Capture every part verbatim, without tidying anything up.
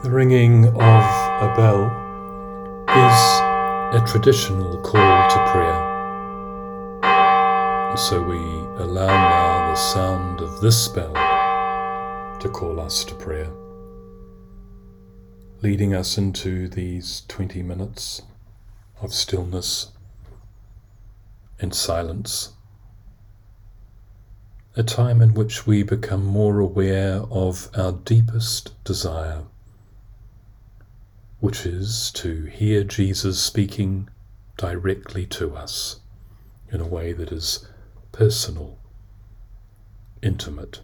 The ringing of a bell is a traditional call to prayer. And so we allow now the sound of this bell to call us to prayer, leading us into these twenty minutes of stillness and silence, a time in which we become more aware of our deepest desire, which is to hear Jesus speaking directly to us in a way that is personal, intimate.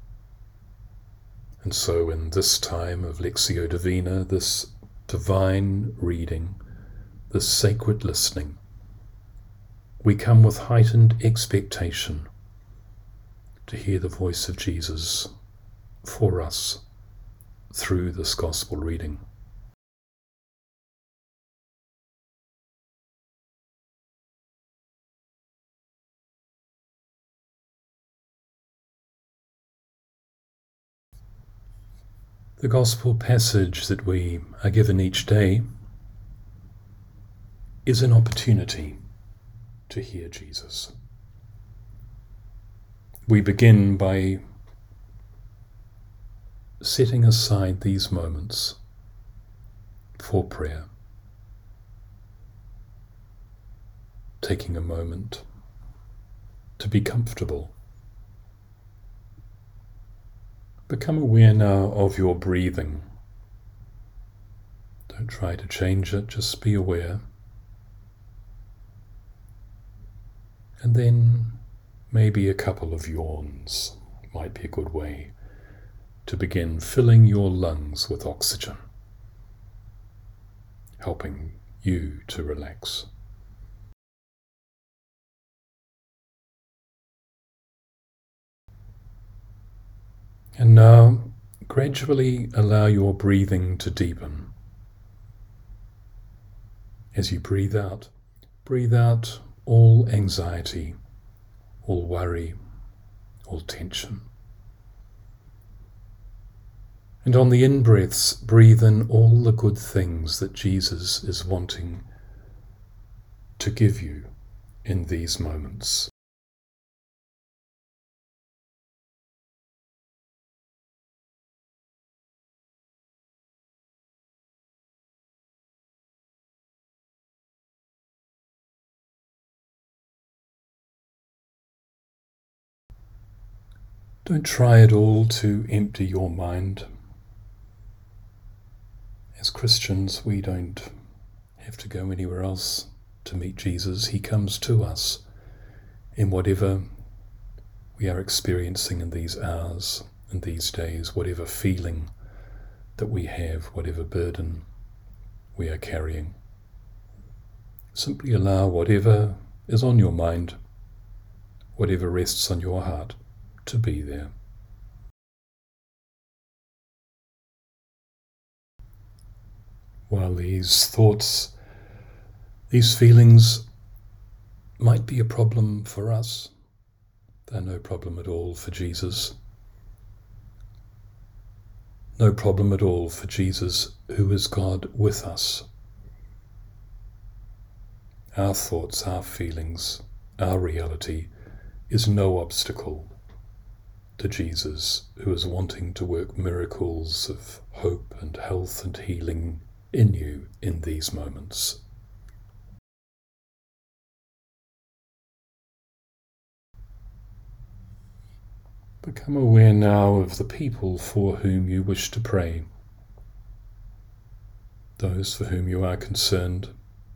And so in this time of Lectio Divina, this divine reading, this sacred listening, we come with heightened expectation to hear the voice of Jesus for us through this gospel reading. The gospel passage that we are given each day is an opportunity to hear Jesus. We begin by setting aside these moments for prayer, taking a moment to be comfortable. Become aware now of your breathing. Don't try to change it, just be aware. And then maybe a couple of yawns might be a good way to begin filling your lungs with oxygen, helping you to relax. And now, gradually allow your breathing to deepen. As you breathe out, breathe out all anxiety, all worry, all tension. And on the in-breaths, breathe in all the good things that Jesus is wanting to give you in these moments. Don't try at all to empty your mind. As Christians, we don't have to go anywhere else to meet Jesus. He comes to us in whatever we are experiencing in these hours and these days, whatever feeling that we have, whatever burden we are carrying. Simply allow whatever is on your mind, whatever rests on your heart, to be there. While these thoughts, these feelings might be a problem for us, they're no problem at all for Jesus. No problem at all for Jesus, who is God with us. Our thoughts, our feelings, our reality is no obstacle to Jesus, who is wanting to work miracles of hope and health and healing in you in these moments. Become aware now of the people for whom you wish to pray, those for whom you are concerned.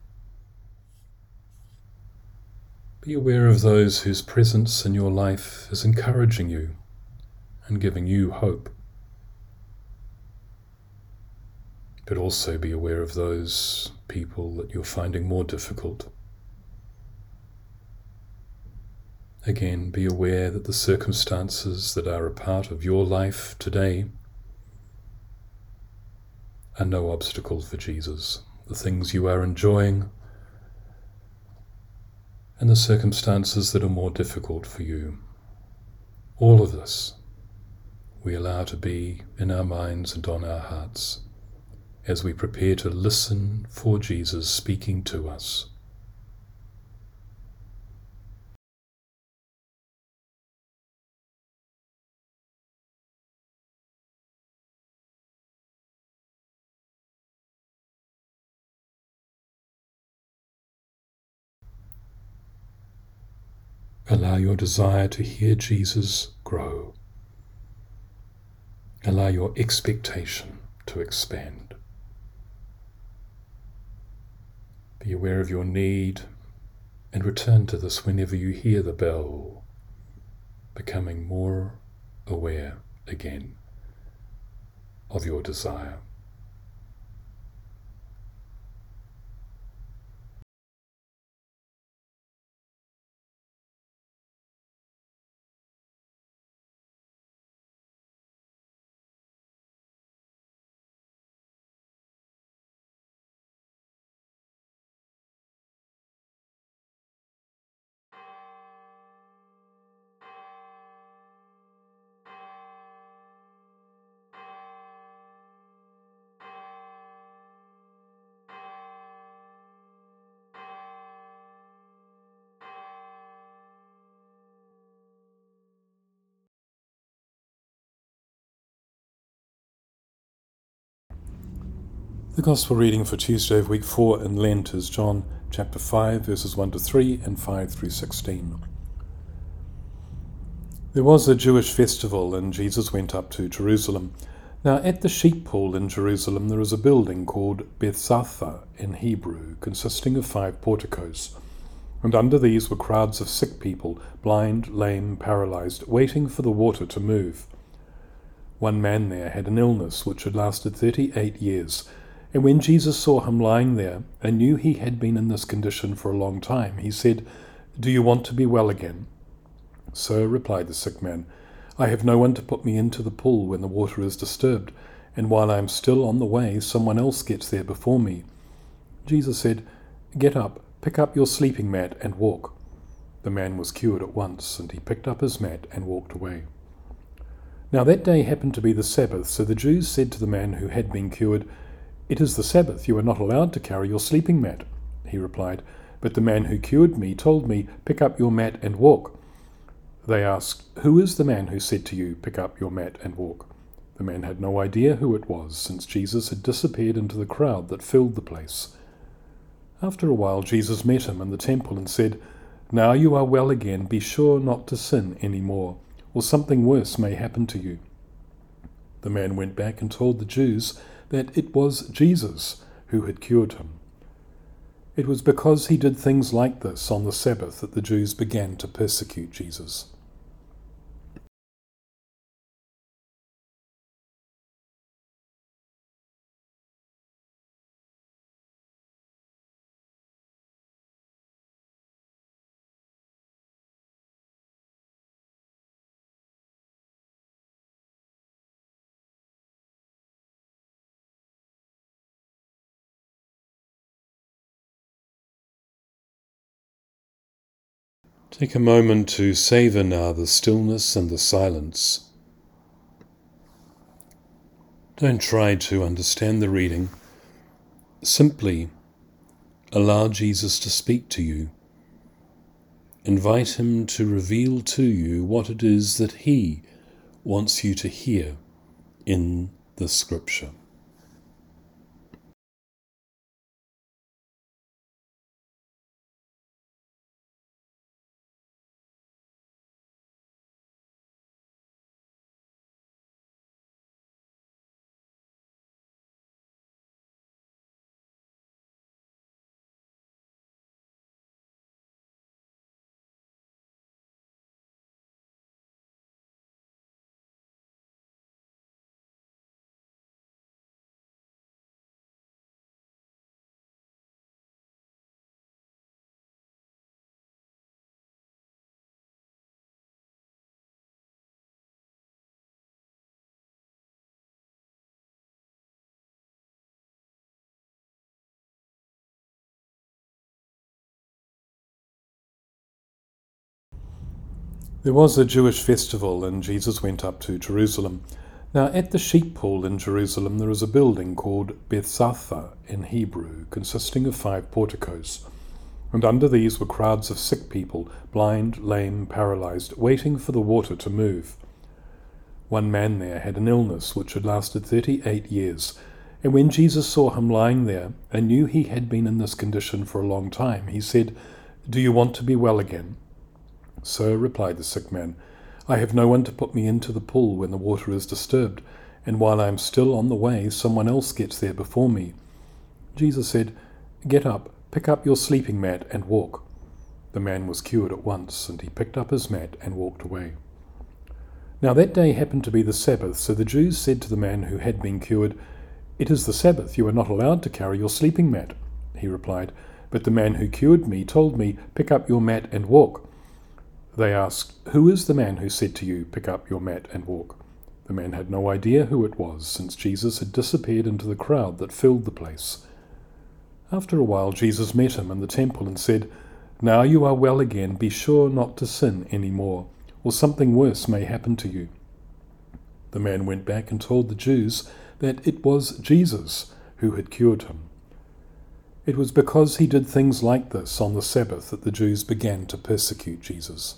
Be aware of those whose presence in your life is encouraging you and giving you hope. But also be aware of those people that you're finding more difficult. Again, be aware that the circumstances that are a part of your life today are no obstacle for Jesus. The things you are enjoying and the circumstances that are more difficult for you. All of this we allow to be in our minds and on our hearts as we prepare to listen for Jesus speaking to us. Allow your desire to hear Jesus grow. Allow your expectation to expand. Be aware of your need and return to this whenever you hear the bell, becoming more aware again of your desire. The Gospel reading for Tuesday of week four in Lent is John chapter five, verses one to three and five through sixteen. There was a Jewish festival, and Jesus went up to Jerusalem. Now at the sheep pool in Jerusalem there is a building called Bethzatha in Hebrew, consisting of five porticos. And under these were crowds of sick people, blind, lame, paralyzed, waiting for the water to move. One man there had an illness which had lasted thirty-eight years. And when Jesus saw him lying there, and knew he had been in this condition for a long time, he said, "Do you want to be well again?" "Sir," replied the sick man, "I have no one to put me into the pool when the water is disturbed, and while I am still on the way, someone else gets there before me." Jesus said, "Get up, pick up your sleeping mat, and walk." The man was cured at once, and he picked up his mat and walked away. Now that day happened to be the Sabbath, so the Jews said to the man who had been cured, "It is the Sabbath, you are not allowed to carry your sleeping mat." He replied, "But the man who cured me told me, 'Pick up your mat and walk.'" They asked, "Who is the man who said to you, 'Pick up your mat and walk'?" The man had no idea who it was, since Jesus had disappeared into the crowd that filled the place. After a while Jesus met him in the temple and said, "Now you are well again, be sure not to sin any more, or something worse may happen to you." The man went back and told the Jews that it was Jesus who had cured him. It was because he did things like this on the Sabbath that the Jews began to persecute Jesus. Take a moment to savor now the stillness and the silence. Don't try to understand the reading. Simply allow Jesus to speak to you. Invite him to reveal to you what it is that he wants you to hear in the scripture. There was a Jewish festival, and Jesus went up to Jerusalem. Now at the sheep pool in Jerusalem there is a building called Bethzatha in Hebrew, consisting of five porticos, and under these were crowds of sick people, blind, lame, paralyzed, waiting for the water to move. One man there had an illness which had lasted thirty-eight years, and when Jesus saw him lying there, and knew he had been in this condition for a long time, he said, "Do you want to be well again?" "Sir," replied the sick man, "I have no one to put me into the pool when the water is disturbed, and while I am still on the way, someone else gets there before me." Jesus said, "Get up, pick up your sleeping mat and walk." The man was cured at once, and he picked up his mat and walked away. Now that day happened to be the Sabbath, so the Jews said to the man who had been cured, "It is the Sabbath, you are not allowed to carry your sleeping mat." He replied, "But the man who cured me told me, 'Pick up your mat and walk.'" They asked, "Who is the man who said to you, 'Pick up your mat and walk'?" The man had no idea who it was, since Jesus had disappeared into the crowd that filled the place. After a while Jesus met him in the temple and said, "Now you are well again, be sure not to sin any more, or something worse may happen to you." The man went back and told the Jews that it was Jesus who had cured him. It was because he did things like this on the Sabbath that the Jews began to persecute Jesus.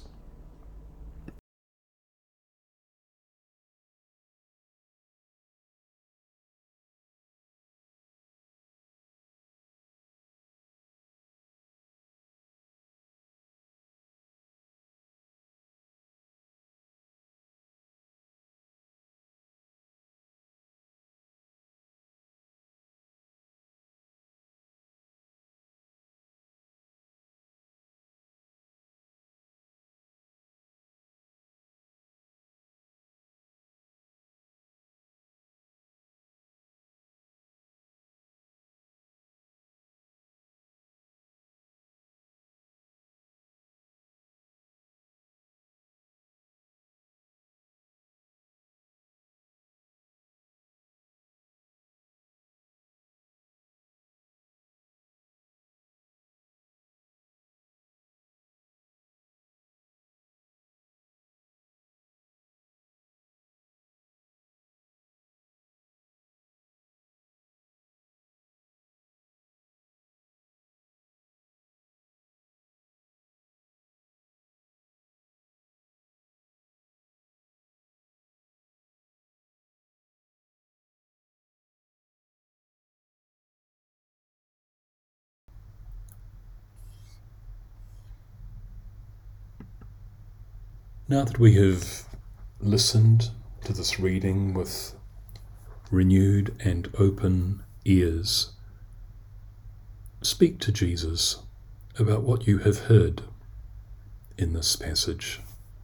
Now that we have listened to this reading with renewed and open ears, speak to Jesus about what you have heard in this passage.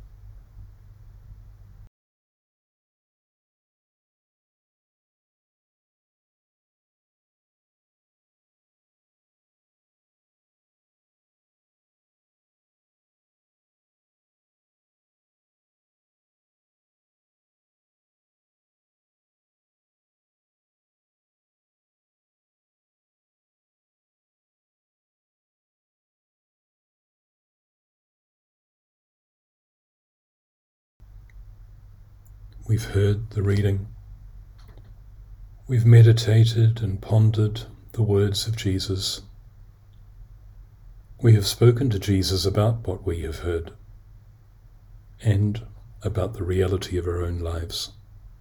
We've heard the reading. We've meditated and pondered the words of Jesus. We have spoken to Jesus about what we have heard and about the reality of our own lives.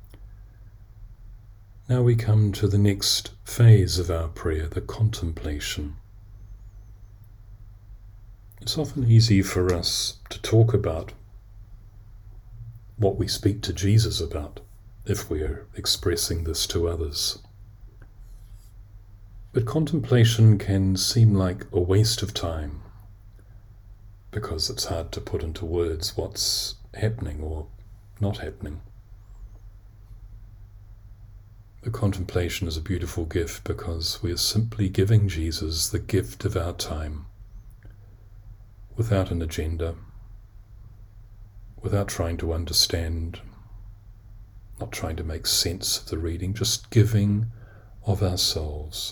Now we come to the next phase of our prayer, the contemplation. It's often easy for us to talk about what we speak to Jesus about if we are expressing this to others. But contemplation can seem like a waste of time because it's hard to put into words what's happening or not happening. The contemplation is a beautiful gift because we are simply giving Jesus the gift of our time without an agenda, without trying to understand, not trying to make sense of the reading, just giving of ourselves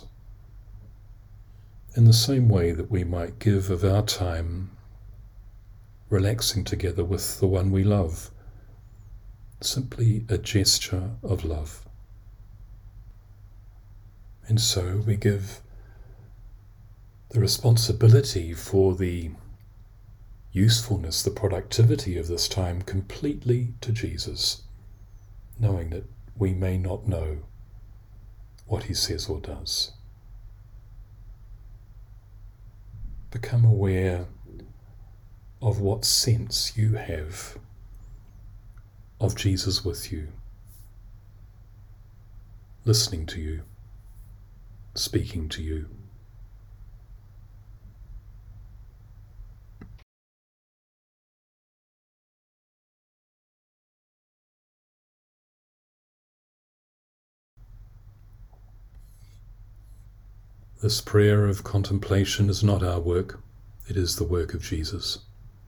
in the same way that we might give of our time relaxing together with the one we love, simply a gesture of love. And so we give the responsibility for the usefulness, the productivity of this time completely to Jesus, knowing that we may not know what he says or does. Become aware of what sense you have of Jesus with you, listening to you, speaking to you. This prayer of contemplation is not our work, it is the work of Jesus.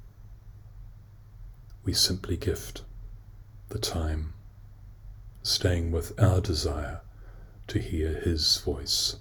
We simply gift the time, staying with our desire to hear his voice.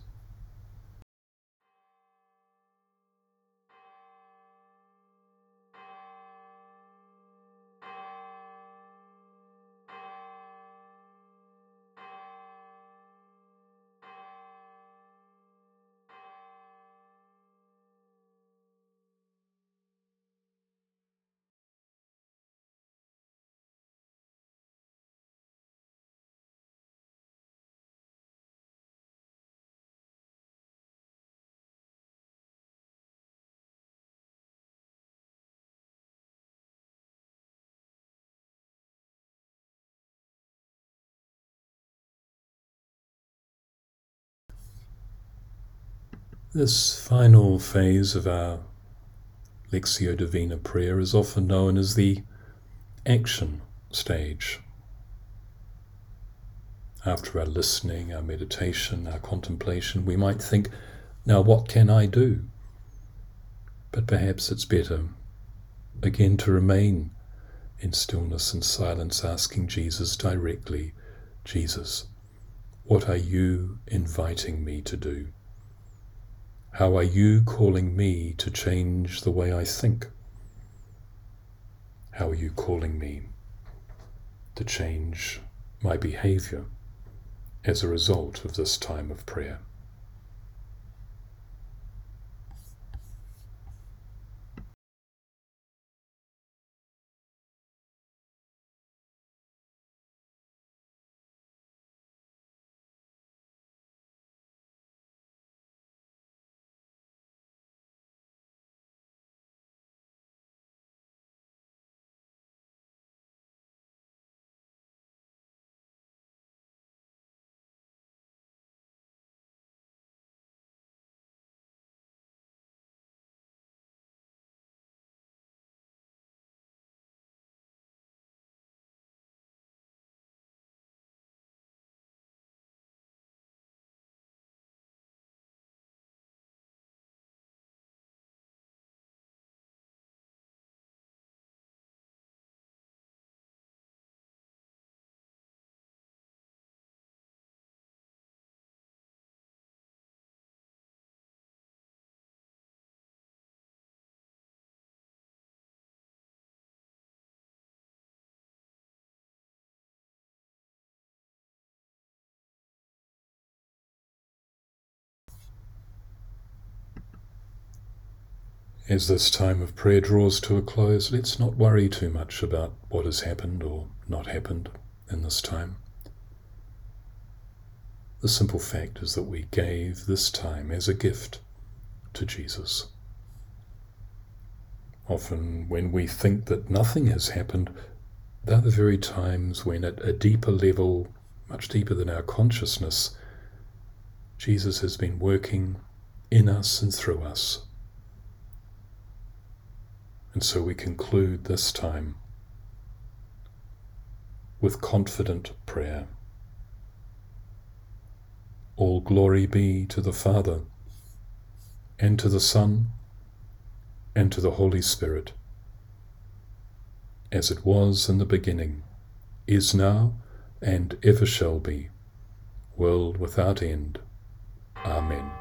This final phase of our Lectio Divina prayer is often known as the action stage. After our listening, our meditation, our contemplation, we might think, now what can I do? But perhaps it's better, again, to remain in stillness and silence, asking Jesus directly, Jesus, what are you inviting me to do? How are you calling me to change the way I think? How are you calling me to change my behavior as a result of this time of prayer? As this time of prayer draws to a close, let's not worry too much about what has happened or not happened in this time. The simple fact is that we gave this time as a gift to Jesus. Often when we think that nothing has happened, they're the very times when at a deeper level, much deeper than our consciousness, Jesus has been working in us and through us. And so we conclude this time with confident prayer. All glory be to the Father, and to the Son, and to the Holy Spirit, as it was in the beginning, is now, and ever shall be, world without end. Amen.